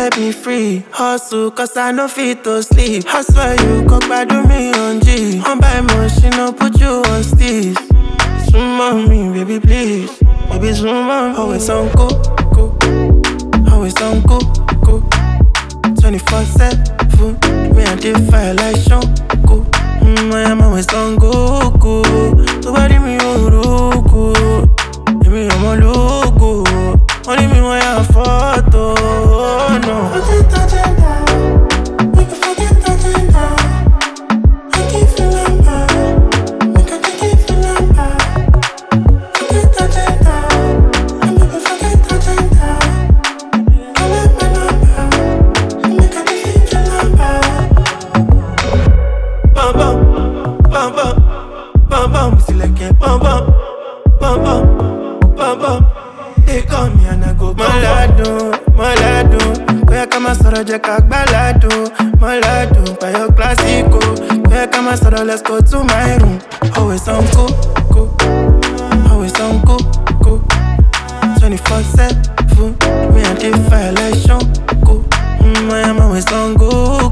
set me free. Hustle, cause I no fit to sleep. I swear you cock bad do me on G. On by machine, I'll put you on steez. Zoom on me, baby, please. Baby, zoom on me. Always on go, go. Always on go, go. 24/7. Me and the fire like Sean go. I am always on go, go. Nobody me on go. Give me on my logo. Only me when I photo. No. Forget the agenda. We can forget the agenda. I give you number. We can give you number. Forget the agenda. And people forget the agenda. Call up my number. And we can give you number. Bum bum, bum bum, bum bum. See like a bum bum, bum bum, bum bum. They call me and I go Malado, Malado. Where come I start a balado, Malado. By your classico. Where come I start? Let's go to my room. Always on go, go. Always on go, go. 24/7. Me and the fire like Sean go. I am always on go.